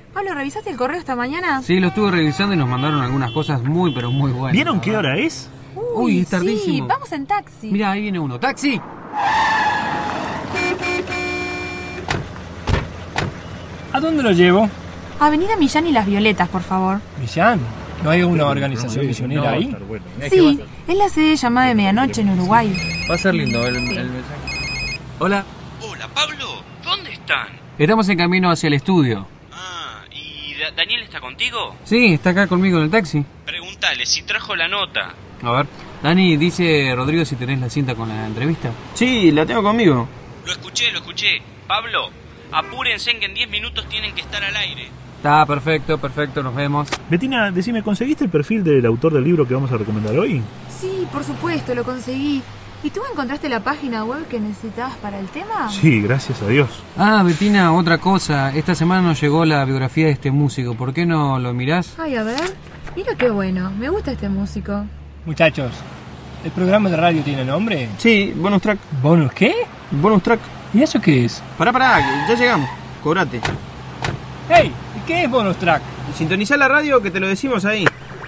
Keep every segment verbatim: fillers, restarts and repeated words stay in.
Pablo, ¿revisaste el correo esta mañana? Sí, lo estuve revisando y nos mandaron algunas cosas muy, pero muy buenas. ¿Vieron qué hora es? Uy, Uy, es tardísimo. Sí, vamos en taxi. Mira, ahí viene uno. ¡Taxi! ¿A dónde lo llevo? Avenida Millán y Las Violetas, por favor. ¿Millán? ¿No hay una organización misionera No, ahí? estar bueno. Sí, es la sede llamada de medianoche en Uruguay. Va a ser lindo el, el mensaje. Hola. Hola, Pablo. ¿Dónde están? Estamos en camino hacia el estudio. Ah, ¿y Da- Daniel está contigo? Sí, está acá conmigo en el taxi. Pregúntale si trajo la nota. A ver. Dani, dice Rodrigo si tenés la cinta con la entrevista. Sí, la tengo conmigo. Lo escuché, lo escuché. Pablo, apúrense en que en diez minutos tienen que estar al aire. Está perfecto, perfecto, nos vemos. Betina, decime, ¿conseguiste el perfil del autor del libro que vamos a recomendar hoy? Sí, por supuesto, lo conseguí. ¿Y tú encontraste la página web que necesitabas para el tema? Sí, gracias a Dios. Ah, Betina, otra cosa. Esta semana nos llegó la biografía de este músico. ¿Por qué no lo mirás? Ay, a ver. Mira qué bueno. Me gusta este músico. Muchachos, ¿el programa de radio tiene nombre? Sí, bonus track. ¿Bonus qué? Bonus track. ¿Y eso qué es? Pará, pará, que ya llegamos. Cobrate. ¡Hey! ¿Y qué es bonus track? Sintonizá la radio que te lo decimos ahí.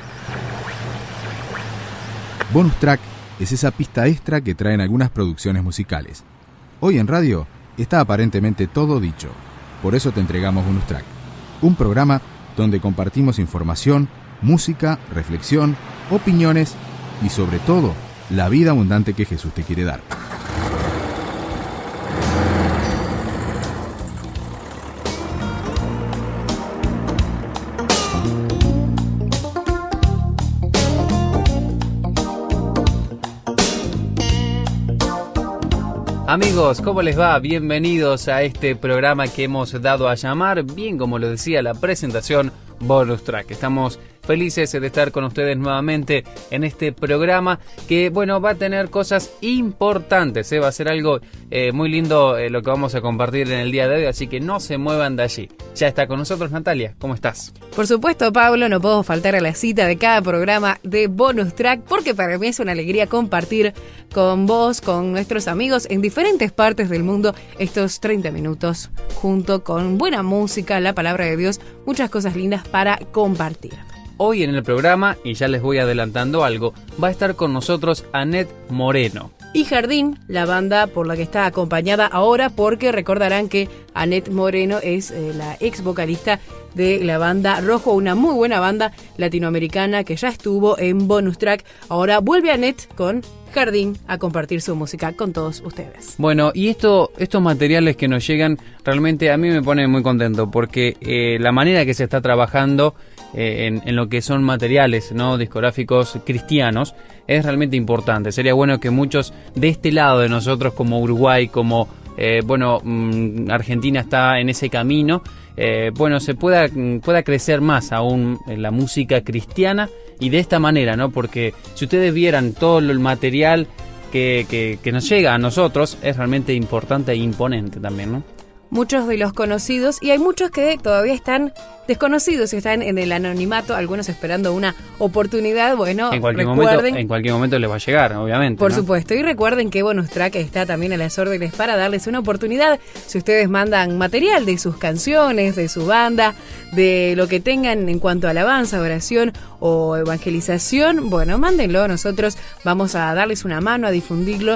Bonus track es esa pista extra que traen algunas producciones musicales. Hoy en radio está aparentemente todo dicho. Por eso te entregamos Bonus Track, un programa donde compartimos información, música, reflexión, opiniones y sobre todo, la vida abundante que Jesús te quiere dar. Amigos, ¿cómo les va? Bienvenidos a este programa que hemos dado a llamar, bien como lo decía la presentación, Bonus Track. Estamos felices de estar con ustedes nuevamente en este programa que, bueno, va a tener cosas importantes, ¿eh? Va a ser algo eh, muy lindo eh, lo que vamos a compartir en el día de hoy, así que no se muevan de allí. Ya está con nosotros Natalia, ¿cómo estás? Por supuesto, Pablo, no puedo faltar a la cita de cada programa de Bonus Track porque para mí es una alegría compartir con vos, con nuestros amigos en diferentes partes del mundo estos treinta minutos junto con buena música, la palabra de Dios, muchas cosas lindas para compartir. Hoy en el programa, y ya les voy adelantando algo, va a estar con nosotros Annette Moreno. Y Jardín, la banda por la que está acompañada ahora, porque recordarán que Annette Moreno es eh, la ex vocalista de la banda Rojo, una muy buena banda latinoamericana que ya estuvo en Bonus Track. Ahora vuelve Annette con Jardín a compartir su música con todos ustedes. Bueno, y esto, estos materiales que nos llegan realmente a mí me ponen muy contento porque eh, la manera que se está trabajando eh, en, en lo que son materiales, ¿no?, discográficos cristianos es realmente importante. Sería bueno que muchos de este lado de nosotros, como Uruguay, como eh, bueno, mmm, Argentina está en ese camino, eh, bueno, se pueda, pueda crecer más aún en la música cristiana. Y de esta manera, ¿no? Porque si ustedes vieran todo el material que, que, que nos llega a nosotros, es realmente importante e imponente también, ¿no? Muchos de los conocidos, y hay muchos que todavía están desconocidos y están en el anonimato, algunos esperando una oportunidad. Bueno, en cualquier recuerden, momento, en cualquier momento les va a llegar, obviamente. Por ¿no? supuesto, y recuerden que Bonus Track está también a las órdenes para darles una oportunidad. Si ustedes mandan material de sus canciones, de su banda, de lo que tengan en cuanto a alabanza, oración o evangelización, bueno, mándenlo, nosotros vamos a darles una mano, a difundirlo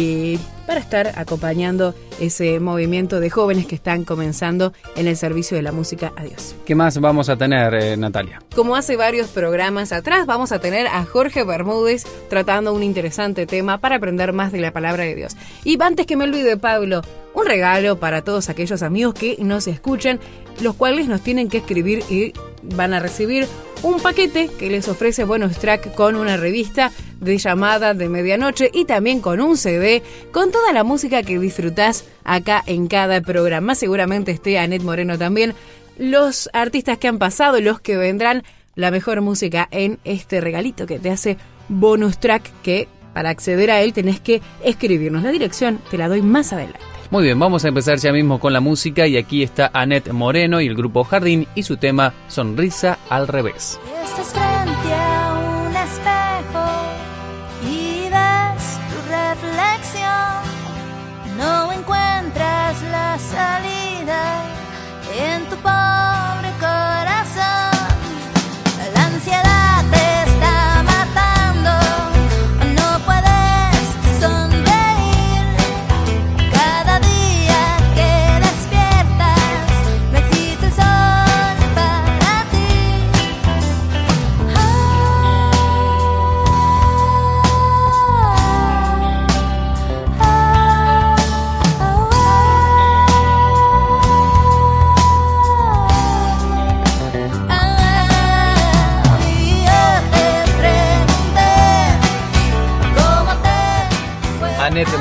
y para estar acompañando ese movimiento de jóvenes que están comenzando en el servicio de la música a Dios. ¿Qué más vamos a tener, eh, Natalia? Como hace varios programas atrás, vamos a tener a Jorge Bermúdez tratando un interesante tema para aprender más de la palabra de Dios. Y antes que me olvide, Pablo, un regalo para todos aquellos amigos que nos escuchan, los cuales nos tienen que escribir y van a recibir un paquete que les ofrece Bonus Track con una revista de llamada de medianoche y también con un C D con toda la música que disfrutás acá en cada programa. Seguramente esté Annette Moreno también, los artistas que han pasado, los que vendrán, la mejor música en este regalito que te hace Bonus Track, que para acceder a él tenés que escribirnos. La dirección te la doy más adelante. Muy bien, vamos a empezar ya mismo con la música y aquí está Annette Moreno y el grupo Jardín y su tema Sonrisa al Revés. Estás frente a un espejo y ves tu reflexión, no encuentras la salida en tu pobre corazón.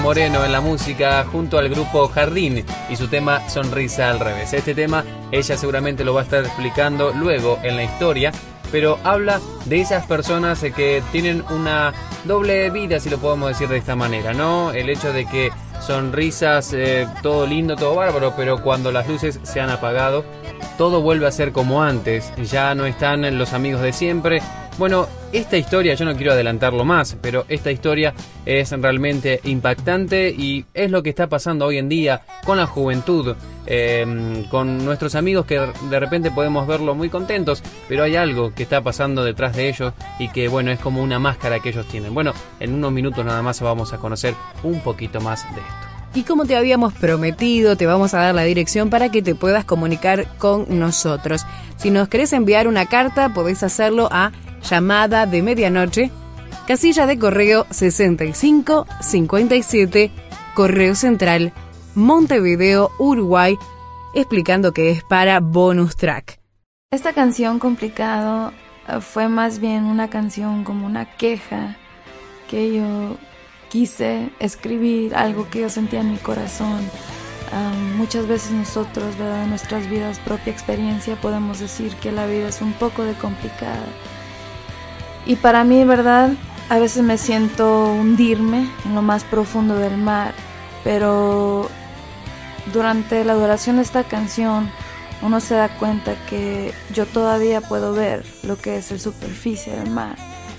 Moreno en la música junto al grupo Jardín y su tema Sonrisa al revés. Este tema ella seguramente lo va a estar explicando luego en la historia, pero habla de esas personas que tienen una doble vida, si lo podemos decir de esta manera, ¿no? El hecho de que sonrisas, eh, todo lindo, todo bárbaro, pero cuando las luces se han apagado, todo vuelve a ser como antes, ya no están los amigos de siempre. Bueno, esta historia, yo no quiero adelantarlo más, pero esta historia es realmente impactante y es lo que está pasando hoy en día con la juventud, eh, con nuestros amigos que de repente podemos verlo muy contentos, pero hay algo que está pasando detrás de ellos y que, bueno, es como una máscara que ellos tienen. Bueno, en unos minutos nada más vamos a conocer un poquito más de esto. Y como te habíamos prometido, te vamos a dar la dirección para que te puedas comunicar con nosotros. Si nos querés enviar una carta, podés hacerlo a Llamada de Medianoche, casilla de correo sesenta y cinco cincuenta y siete, Correo Central, Montevideo, Uruguay, explicando que es para Bonus Track. Esta canción Complicado fue más bien una canción como una queja que yo quise escribir, algo que yo sentía en mi corazón. Um, muchas veces nosotros, ¿verdad?, en nuestras vidas, propia experiencia, podemos decir que la vida es un poco de complicada. Y para mí, ¿verdad?, a veces me siento hundirme en lo más profundo del mar, pero durante la duración de esta canción uno se da cuenta que yo todavía puedo ver lo que es la superficie del mar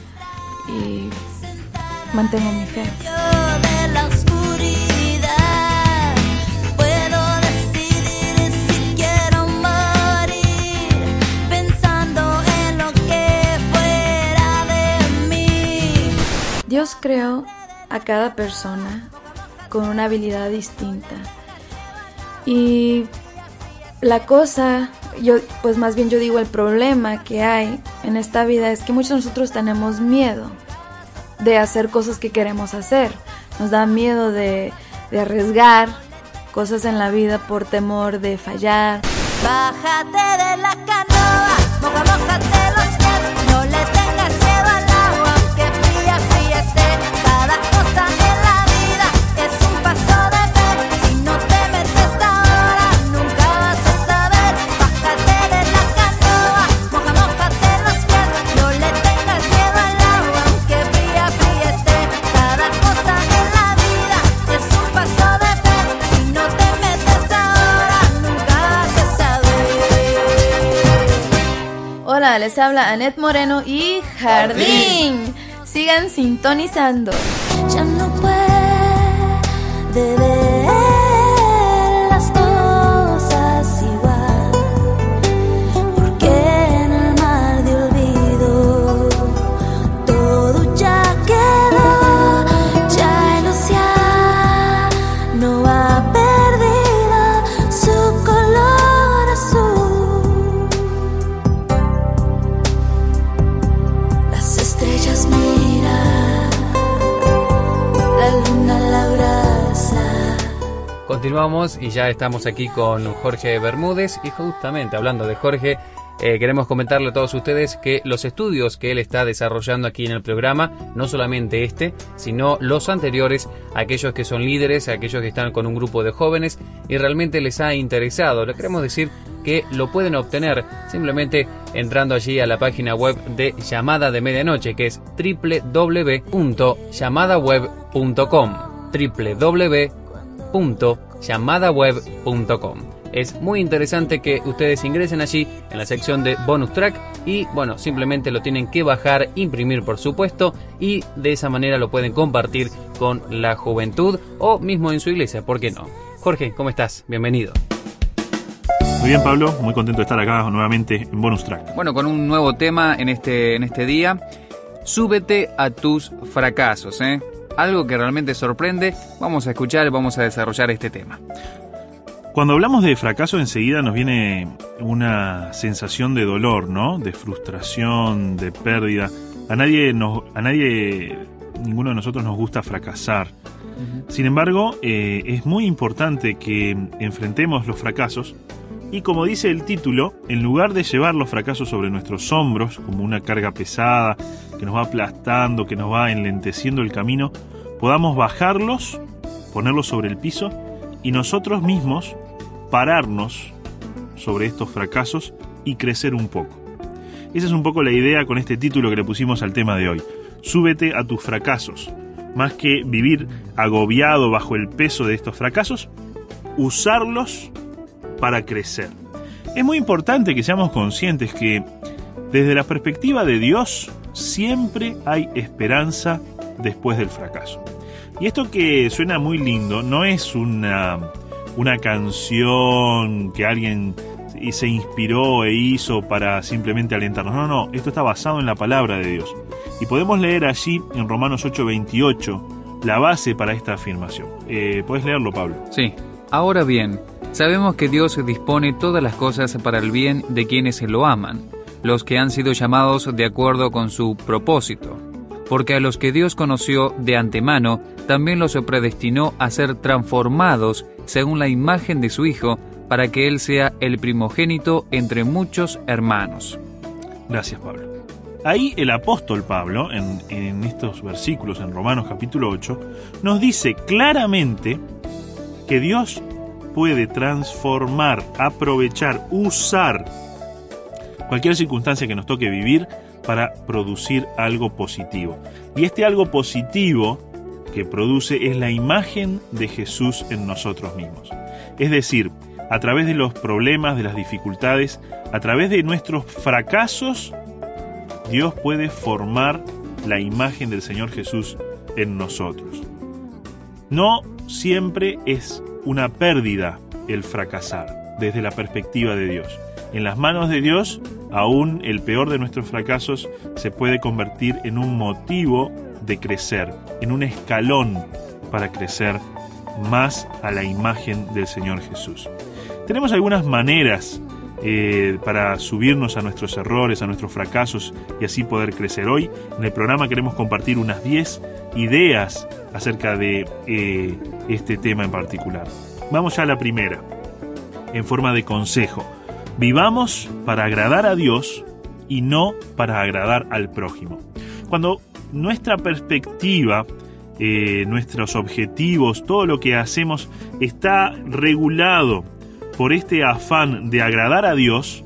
y mantengo mi fe. De la oscuridad puedo decidir si quiero morir pensando en lo que fuera de mí. Dios creó a cada persona con una habilidad distinta y la cosa, yo pues más bien yo digo el problema que hay en esta vida es que muchos de nosotros tenemos miedo de hacer cosas que queremos hacer. Nos da miedo de, de arriesgar cosas en la vida por temor de fallar. Bájate de la canoa, moja, mójate los pies, no le tengas miedo al agua, aunque fría, fría esté. Cada cosa en la vida es un paso de fe, si no te metes ahora, nunca vas a saber. Bájate de la canoa, moja, mójate los pies, no le tengas miedo al agua, aunque fría, fría esté. Cada cosa en la vida es un paso de fe, si no te metes ahora, nunca vas a saber. Hola, les habla Annette Moreno y Jardín. Sigan sintonizando. Ya no puede ver las cosas igual, porque en el mar de olvido todo ya quedó, ya el océano ha perdido su color azul. Las estrellas miran, la luna la abraza. Continuamos y ya estamos aquí con Jorge Bermúdez y justamente hablando de Jorge, eh, queremos comentarle a todos ustedes que los estudios que él está desarrollando aquí en el programa, no solamente este, sino los anteriores, aquellos que son líderes, aquellos que están con un grupo de jóvenes y realmente les ha interesado, le queremos decir que lo pueden obtener simplemente entrando allí a la página web de Llamada de Medianoche, que es doble u doble u doble u punto llamada web punto com, doble u doble u doble u punto llamada web punto com. Es muy interesante que ustedes ingresen allí en la sección de Bonus Track y, bueno, simplemente lo tienen que bajar, imprimir por supuesto, y de esa manera lo pueden compartir con la juventud o mismo en su iglesia, ¿por qué no? Jorge, ¿cómo estás? Bienvenido. Muy bien, Pablo, muy contento de estar acá nuevamente en Bonus Track. Bueno, con un nuevo tema en este, en este día, súbete a tus fracasos, ¿eh? Algo que realmente sorprende. Vamos a escuchar, vamos a desarrollar este tema. Cuando hablamos de fracaso enseguida nos viene una sensación de dolor, ¿no? De frustración, de pérdida. A nadie, nos, a nadie, ninguno de nosotros nos gusta fracasar. Uh-huh. Sin embargo, eh, es muy importante que enfrentemos los fracasos y, como dice el título, en lugar de llevar los fracasos sobre nuestros hombros como una carga pesada que nos va aplastando, que nos va enlenteciendo el camino, podamos bajarlos ponerlos sobre el piso y nosotros mismos pararnos sobre estos fracasos y crecer un poco. Esa es un poco la idea con este título que le pusimos al tema de hoy. Súbete a tus fracasos. Más que vivir agobiado bajo el peso de estos fracasos, usarlos para crecer. Es muy importante que seamos conscientes que desde la perspectiva de Dios siempre hay esperanza después del fracaso. Y esto que suena muy lindo no es una, una canción que alguien se inspiró e hizo para simplemente alentarnos. No, no, esto está basado en la palabra de Dios. Y podemos leer allí en Romanos ocho veintiocho la base para esta afirmación. Eh, ¿Puedes leerlo, Pablo? Sí. Ahora bien, sabemos que Dios dispone todas las cosas para el bien de quienes lo aman, los que han sido llamados de acuerdo con su propósito. Porque a los que Dios conoció de antemano, también los predestinó a ser transformados según la imagen de su Hijo, para que Él sea el primogénito entre muchos hermanos. Gracias, Pablo. Ahí el apóstol Pablo, en, en estos versículos, en Romanos capítulo ocho, nos dice claramente que Dios puede transformar, aprovechar, usar cualquier circunstancia que nos toque vivir para producir algo positivo. Y este algo positivo que produce es la imagen de Jesús en nosotros mismos. Es decir, a través de los problemas, de las dificultades, a través de nuestros fracasos, Dios puede formar la imagen del Señor Jesús en nosotros. No siempre es una pérdida el fracasar desde la perspectiva de Dios. En las manos de Dios, aún el peor de nuestros fracasos se puede convertir en un motivo de crecer, en un escalón para crecer más a la imagen del Señor Jesús. Tenemos algunas maneras eh, para subirnos a nuestros errores, a nuestros fracasos y así poder crecer. Hoy en el programa queremos compartir unas diez ideas acerca de eh, este tema en particular. Vamos ya a la primera, en forma de consejo. Vivamos para agradar a Dios y no para agradar al prójimo. Cuando nuestra perspectiva, eh, nuestros objetivos, todo lo que hacemos está regulado por este afán de agradar a Dios,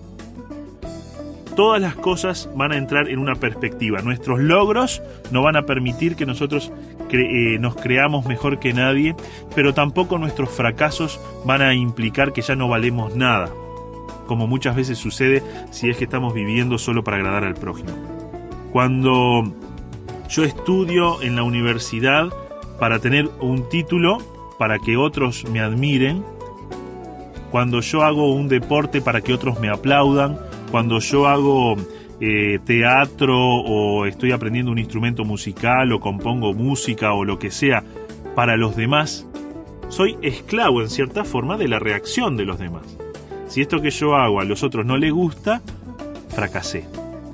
todas las cosas van a entrar en una perspectiva. Nuestros logros no van a permitir que nosotros cre- eh, nos creamos mejor que nadie, pero tampoco nuestros fracasos van a implicar que ya no valemos nada, como muchas veces sucede si es que estamos viviendo solo para agradar al prójimo. Cuando yo estudio en la universidad para tener un título, para que otros me admiren, cuando yo hago un deporte para que otros me aplaudan, cuando yo hago eh, teatro o estoy aprendiendo un instrumento musical o compongo música o lo que sea para los demás, soy esclavo en cierta forma de la reacción de los demás. Si esto que yo hago a los otros no les gusta, fracasé.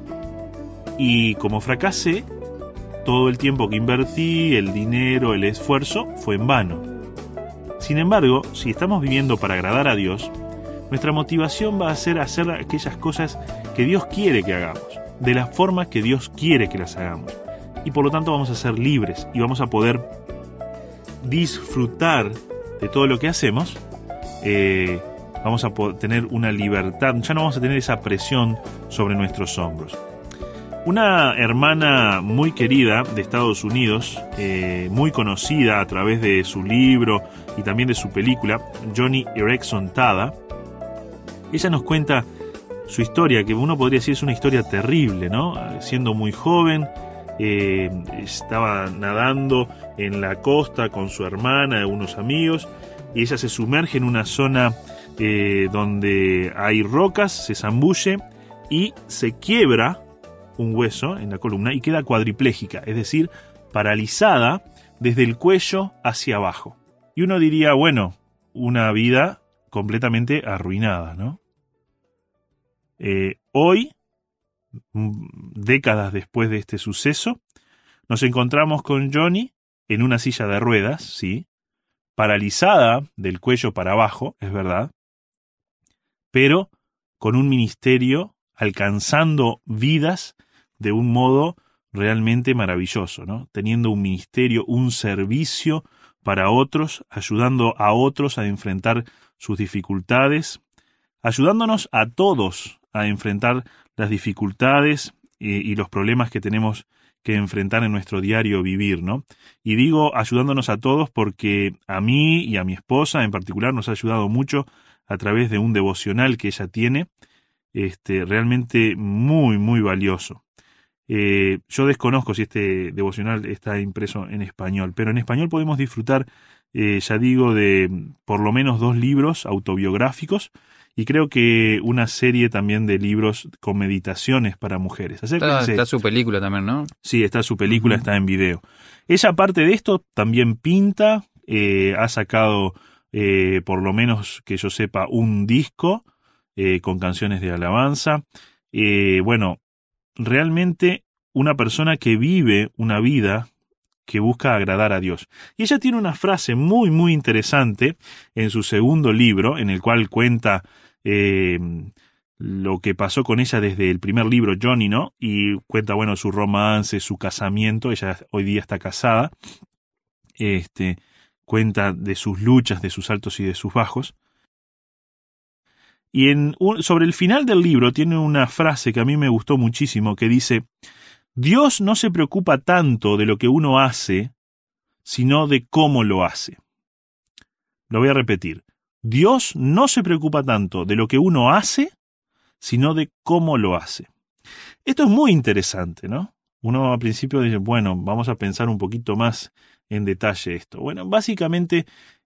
Y como fracasé, todo el tiempo que invertí, el dinero, el esfuerzo, fue en vano. Sin embargo, si estamos viviendo para agradar a Dios, nuestra motivación va a ser hacer aquellas cosas que Dios quiere que hagamos, de la forma que Dios quiere que las hagamos. Y por lo tanto vamos a ser libres y vamos a poder disfrutar de todo lo que hacemos. Eh, vamos a poder tener una libertad, ya no vamos a tener esa presión sobre nuestros hombros. Una hermana muy querida de Estados Unidos, eh, muy conocida a través de su libro y también de su película, Joni Eareckson Tada, ella nos cuenta su historia, que uno podría decir es una historia terrible, ¿no? Siendo muy joven, eh, estaba nadando en la costa con su hermana y unos amigos, y ella se sumerge en una zona eh, donde hay rocas, se zambulle y se quiebra un hueso en la columna y queda cuadriplégica, es decir, paralizada desde el cuello hacia abajo. Y uno diría, bueno, una vida completamente arruinada, ¿no? Eh, hoy, décadas después de este suceso, nos encontramos con Joni en una silla de ruedas, sí, paralizada del cuello para abajo, es verdad, pero con un ministerio alcanzando vidas de un modo realmente maravilloso, ¿no? Teniendo un ministerio, un servicio para otros, ayudando a otros a enfrentar sus dificultades, ayudándonos a todos a enfrentar las dificultades y, y los problemas que tenemos que enfrentar en nuestro diario vivir, ¿no? Y digo ayudándonos a todos porque a mí y a mi esposa en particular nos ha ayudado mucho a través de un devocional que ella tiene, este, realmente muy, muy valioso. Eh, yo desconozco si este devocional está impreso en español, pero en español podemos disfrutar, eh, ya digo, de por lo menos dos libros autobiográficos y creo que una serie también de libros con meditaciones para mujeres. Está, está su película también, ¿no? Sí, está su película, uh-huh. Está en video. Ella, aparte de esto, también pinta, eh, ha sacado, eh, por lo menos que yo sepa, un disco eh, con canciones de alabanza. Eh, bueno, realmente una persona que vive una vida que busca agradar a Dios. Y ella tiene una frase muy, muy interesante en su segundo libro, en el cual cuenta eh, lo que pasó con ella desde el primer libro, Johnny, ¿no? Y cuenta, bueno, su romance, su casamiento. Ella hoy día está casada. Este, cuenta de sus luchas, de sus altos y de sus bajos. Y en un, sobre el final del libro tiene una frase que a mí me gustó muchísimo, que dice: Dios no se preocupa tanto de lo que uno hace, sino de cómo lo hace. Lo voy a repetir. Dios no se preocupa tanto de lo que uno hace, sino de cómo lo hace. Esto es muy interesante, ¿no? Uno al principio dice, bueno, vamos a pensar un poquito más en detalle esto. Bueno, básicamente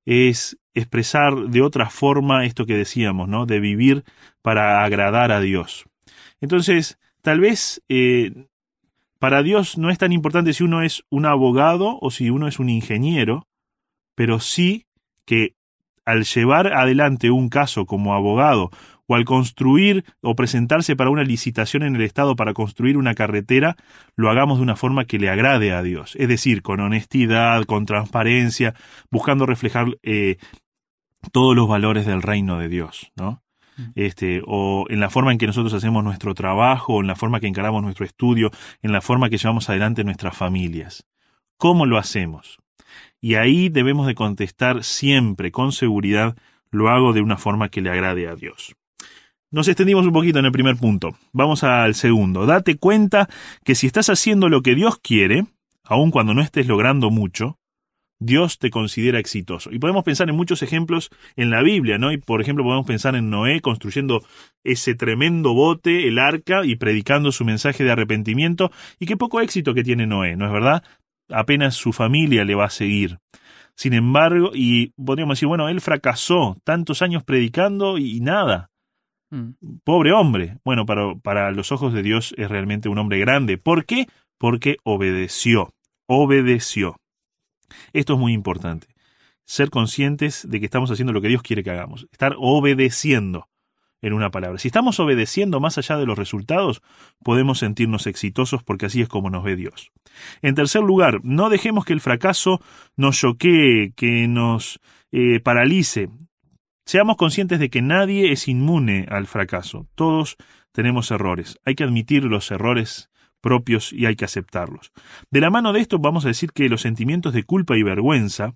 es expresar de otra forma esto que decíamos, ¿no? De vivir para agradar a Dios. Entonces, tal vez eh, para Dios no es tan importante si uno es un abogado o si uno es un ingeniero, pero sí que al llevar adelante un caso como abogado o al construir o presentarse para una licitación en el Estado para construir una carretera, lo hagamos de una forma que le agrade a Dios. Es decir, con honestidad, con transparencia, buscando reflejar eh, todos los valores del reino de Dios, ¿no? Este, o en la forma en que nosotros hacemos nuestro trabajo, o en la forma que encaramos nuestro estudio, en la forma que llevamos adelante nuestras familias. ¿Cómo lo hacemos? Y ahí debemos de contestar siempre, con seguridad, lo hago de una forma que le agrade a Dios. Nos extendimos un poquito en el primer punto. Vamos al segundo. Date cuenta que si estás haciendo lo que Dios quiere, aun cuando no estés logrando mucho, Dios te considera exitoso. Y podemos pensar en muchos ejemplos en la Biblia, ¿no? Y por ejemplo podemos pensar en Noé construyendo ese tremendo bote, el arca, y predicando su mensaje de arrepentimiento. Y qué poco éxito que tiene Noé, ¿no es verdad? Apenas su familia le va a seguir. Sin embargo, y podríamos decir, bueno, él fracasó tantos años predicando y, y nada. Mm. Pobre hombre. Bueno, para, para los ojos de Dios es realmente un hombre grande. ¿Por qué? Porque obedeció. Obedeció. Esto es muy importante. Ser conscientes de que estamos haciendo lo que Dios quiere que hagamos. Estar obedeciendo, en una palabra. Si estamos obedeciendo más allá de los resultados, podemos sentirnos exitosos porque así es como nos ve Dios. En tercer lugar, no dejemos que el fracaso nos choquee, que nos eh, paralice. Seamos conscientes de que nadie es inmune al fracaso. Todos tenemos errores. Hay que admitir los errores propios y hay que aceptarlos. De la mano de esto vamos a decir que los sentimientos de culpa y vergüenza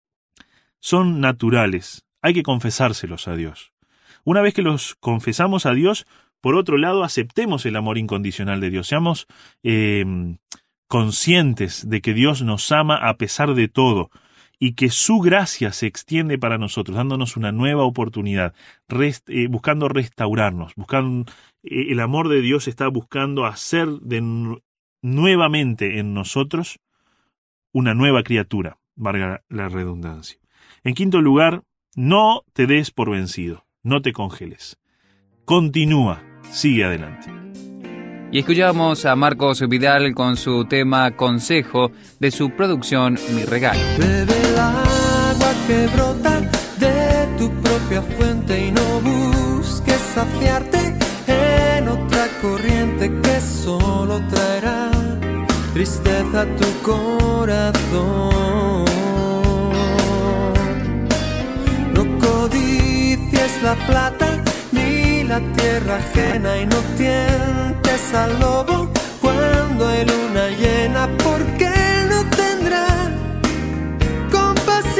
son naturales. Hay que confesárselos a Dios. Una vez que los confesamos a Dios, por otro lado, aceptemos el amor incondicional de Dios. Seamos eh, conscientes de que Dios nos ama a pesar de todo y que su gracia se extiende para nosotros, dándonos una nueva oportunidad, rest, eh, buscando restaurarnos. Buscando, eh, el amor de Dios está buscando hacer de, nuevamente en nosotros una nueva criatura, valga la redundancia. En quinto lugar, no te des por vencido. No te congeles. Continúa. Sigue adelante. Y escuchamos a Marcos Vidal con su tema Consejo de su producción Mi Regalo. Bebe el agua que brota de tu propia fuente y no busques saciarte en otra corriente que solo traerá tristeza a tu corazón. No codicies la plata ni la tierra ajena y no tientes al lobo cuando hay luna llena, porque él no tendrá compasión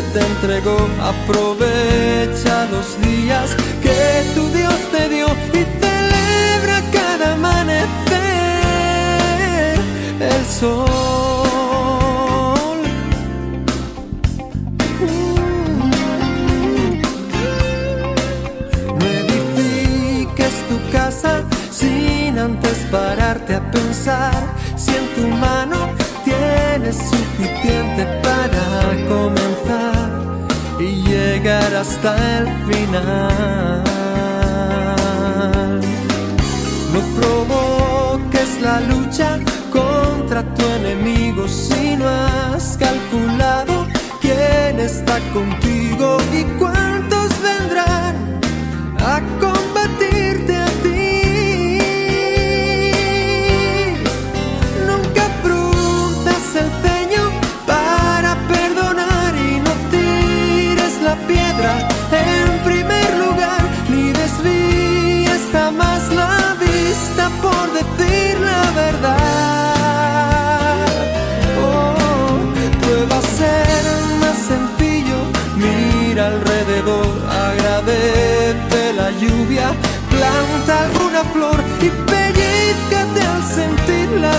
te entregó. Aprovecha los días que tu Dios te dio y celebra cada amanecer el sol. No edifiques tu casa sin antes pararte a pensar si en tu mano tienes suficiente para comenzar y llegar hasta el final. No provoques la lucha contra tu enemigo si no has calculado quién está contigo y cuántos vendrán a combatirte a ti. Nunca frunzas el ceño para perdonar y no tires la piedra en primer lugar, ni desvíes jamás la vista por decir la verdad. Oh, prueba a ser más sencillo, mira alrededor, agradece la lluvia, planta alguna flor y pellizcate al sentir la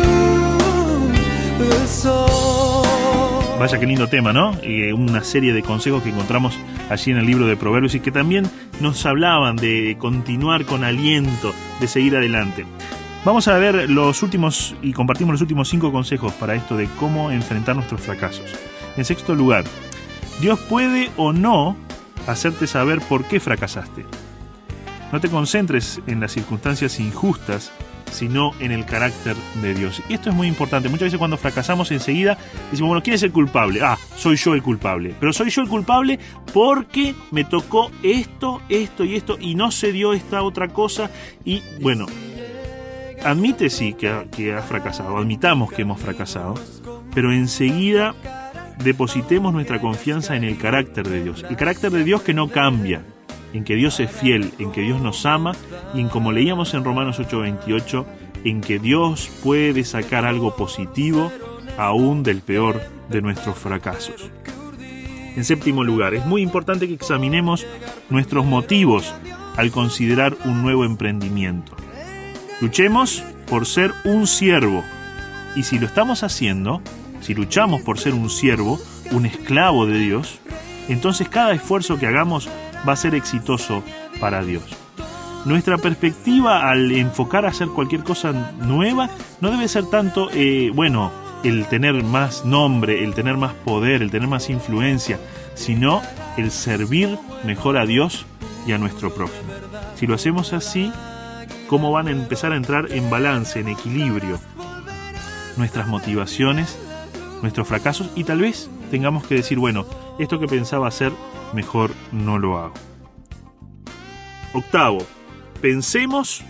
luz del sol. Vaya qué lindo tema, ¿no? Eh, una serie de consejos que encontramos allí en el libro de Proverbios y que también nos hablaban de continuar con aliento, de seguir adelante. Vamos a ver los últimos y compartimos los últimos cinco consejos para esto de cómo enfrentar nuestros fracasos. En sexto lugar, Dios puede o no hacerte saber por qué fracasaste. No te concentres en las circunstancias injustas, sino en el carácter de Dios. Y esto es muy importante. Muchas veces cuando fracasamos enseguida decimos, bueno, ¿quién es el culpable? Ah, soy yo el culpable. Pero soy yo el culpable porque me tocó esto, esto y esto y no se dio esta otra cosa. Y bueno, admite sí que, ha, que has fracasado, admitamos que hemos fracasado, pero enseguida depositemos nuestra confianza en el carácter de Dios. El carácter de Dios que no cambia, en que Dios es fiel, en que Dios nos ama y en, como leíamos en Romanos ocho veintiocho, en que Dios puede sacar algo positivo aún del peor de nuestros fracasos. En séptimo lugar, es muy importante que examinemos nuestros motivos al considerar un nuevo emprendimiento. Luchemos por ser un siervo y si lo estamos haciendo, si luchamos por ser un siervo, un esclavo de Dios, entonces cada esfuerzo que hagamos va a ser exitoso para Dios. Nuestra perspectiva al enfocar a hacer cualquier cosa nueva no debe ser tanto, eh, bueno, el tener más nombre, el tener más poder, el tener más influencia, sino el servir mejor a Dios y a nuestro prójimo. Si lo hacemos así, ¿cómo van a empezar a entrar en balance, en equilibrio nuestras motivaciones, nuestros fracasos? Y tal vez tengamos que decir, bueno, esto que pensaba hacer, mejor no lo hago. Octavo, pensemos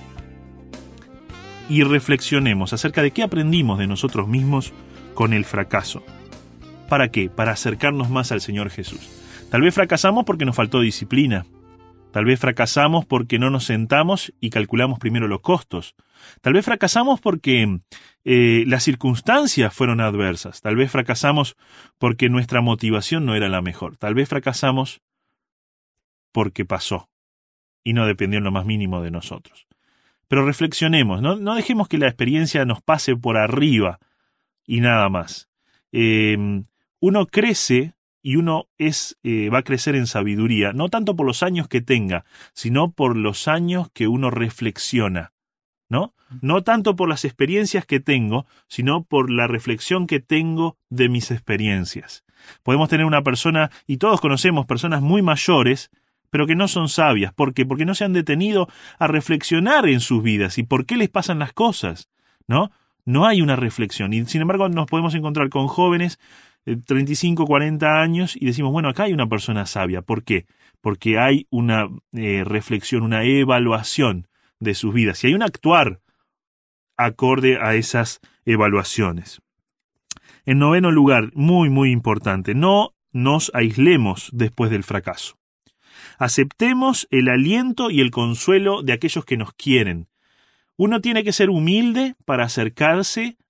y reflexionemos acerca de qué aprendimos de nosotros mismos con el fracaso. ¿Para qué? Para acercarnos más al Señor Jesús. Tal vez fracasamos porque nos faltó disciplina. Tal vez fracasamos porque no nos sentamos y calculamos primero los costos. Tal vez fracasamos porque eh, las circunstancias fueron adversas. Tal vez fracasamos porque nuestra motivación no era la mejor. Tal vez fracasamos porque pasó y no dependió en lo más mínimo de nosotros. Pero reflexionemos, no, no dejemos que la experiencia nos pase por arriba y nada más. Eh, uno crece y uno es eh, va a crecer en sabiduría, no tanto por los años que tenga, sino por los años que uno reflexiona, ¿no? No tanto por las experiencias que tengo, sino por la reflexión que tengo de mis experiencias. Podemos tener una persona, y todos conocemos personas muy mayores, pero que no son sabias. ¿Por qué? Porque no se han detenido a reflexionar en sus vidas y por qué les pasan las cosas, ¿no? No hay una reflexión. Y sin embargo nos podemos encontrar con jóvenes de treinta y cinco, cuarenta años y decimos, bueno, acá hay una persona sabia. ¿Por qué? Porque hay una eh, reflexión, una evaluación de sus vidas. Y hay un actuar acorde a esas evaluaciones. En noveno lugar, muy, muy importante, no nos aislemos después del fracaso. Aceptemos el aliento y el consuelo de aquellos que nos quieren. Uno tiene que ser humilde para acercarse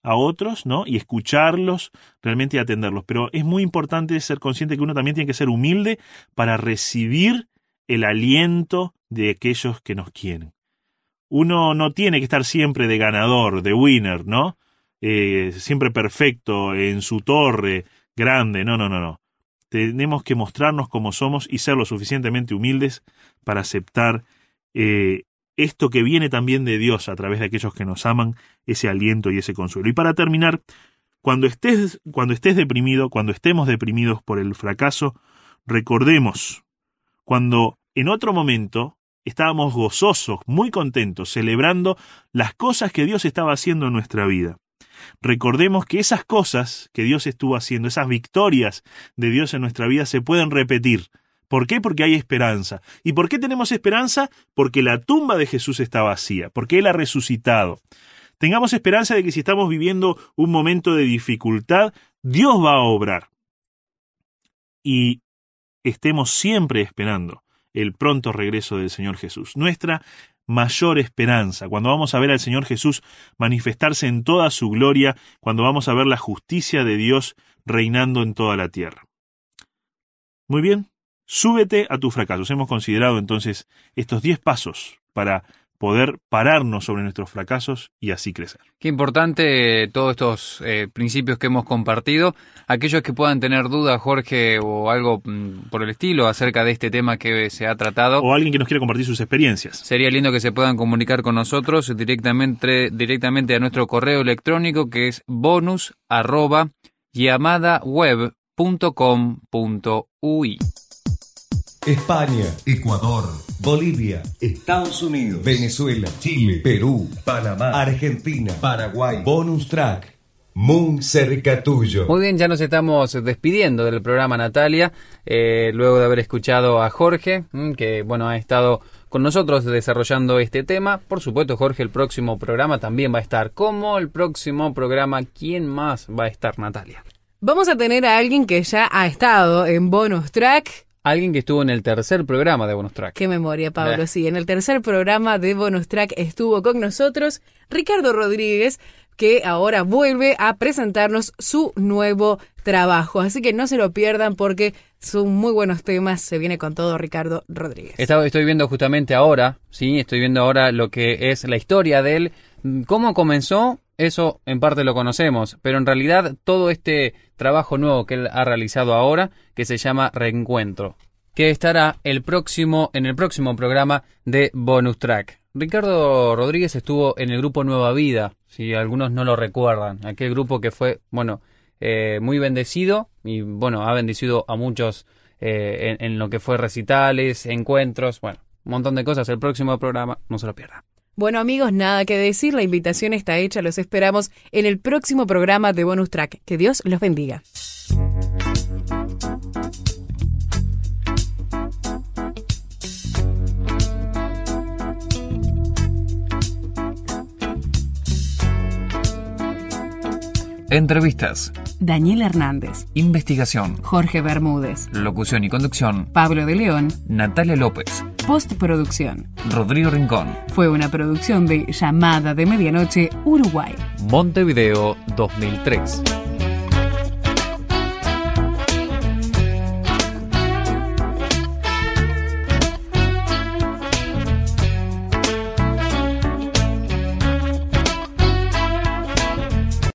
a otros, ¿no? Y escucharlos, realmente y atenderlos. Pero es muy importante ser consciente que uno también tiene que ser humilde para recibir el aliento de aquellos que nos quieren. Uno no tiene que estar siempre de ganador, de winner, ¿no? Eh, siempre perfecto, en su torre, grande. No, no, no, no. Tenemos que mostrarnos como somos y ser lo suficientemente humildes para aceptar eh, esto que viene también de Dios a través de aquellos que nos aman, ese aliento y ese consuelo. Y para terminar, cuando estés, cuando estés deprimido, cuando estemos deprimidos por el fracaso, recordemos cuando en otro momento estábamos gozosos, muy contentos, celebrando las cosas que Dios estaba haciendo en nuestra vida. Recordemos que esas cosas que Dios estuvo haciendo, esas victorias de Dios en nuestra vida se pueden repetir. ¿Por qué? Porque hay esperanza. ¿Y por qué tenemos esperanza? Porque la tumba de Jesús está vacía, porque Él ha resucitado. Tengamos esperanza de que si estamos viviendo un momento de dificultad, Dios va a obrar. Y estemos siempre esperando el pronto regreso del Señor Jesús. Nuestra mayor esperanza, cuando vamos a ver al Señor Jesús manifestarse en toda su gloria, cuando vamos a ver la justicia de Dios reinando en toda la tierra. Muy bien, súbete a tus fracasos. Hemos considerado entonces estos diez pasos para poder pararnos sobre nuestros fracasos y así crecer. Qué importante eh, todos estos eh, principios que hemos compartido. Aquellos que puedan tener dudas, Jorge, o algo mm, por el estilo acerca de este tema que se ha tratado. O alguien que nos quiera compartir sus experiencias. Sería lindo que se puedan comunicar con nosotros directamente, directamente a nuestro correo electrónico que es bonus arroba llamadaweb punto com punto uy. España, Ecuador, Bolivia, Estados Unidos, Venezuela, Chile, Perú, Panamá, Argentina, Paraguay. Bonus track, muy cerca tuyo. Muy bien, ya nos estamos despidiendo del programa, Natalia, eh, luego de haber escuchado a Jorge, que bueno ha estado con nosotros desarrollando este tema. Por supuesto, Jorge, el próximo programa también va a estar. Como el próximo programa, ¿quién más va a estar, Natalia? Vamos a tener a alguien que ya ha estado en Bonus Track. Alguien que estuvo en el tercer programa de Bonus Track. Qué memoria, Pablo. Sí, en el tercer programa de Bonus Track estuvo con nosotros Ricardo Rodríguez, que ahora vuelve a presentarnos su nuevo trabajo. Así que no se lo pierdan porque son muy buenos temas. Se viene con todo Ricardo Rodríguez. Estaba, estoy viendo justamente ahora, sí, estoy viendo ahora lo que es la historia de él. ¿Cómo comenzó? Eso en parte lo conocemos, pero en realidad todo este trabajo nuevo que él ha realizado ahora, que se llama Reencuentro, que estará el próximo en el próximo programa de Bonus Track. Ricardo Rodríguez estuvo en el grupo Nueva Vida, si algunos no lo recuerdan, aquel grupo que fue, bueno, eh, muy bendecido y, bueno, ha bendecido a muchos eh, en, en lo que fue recitales, encuentros, bueno, un montón de cosas. El próximo programa, no se lo pierdan. Bueno, amigos, nada que decir, la invitación está hecha, los esperamos en el próximo programa de Bonus Track. Que Dios los bendiga. Entrevistas. Daniel Hernández. Investigación. Jorge Bermúdez. Locución y conducción. Pablo de León. Natalia López. Postproducción. Rodrigo Rincón. Fue una producción de Llamada de Medianoche, Uruguay. Montevideo dos mil tres.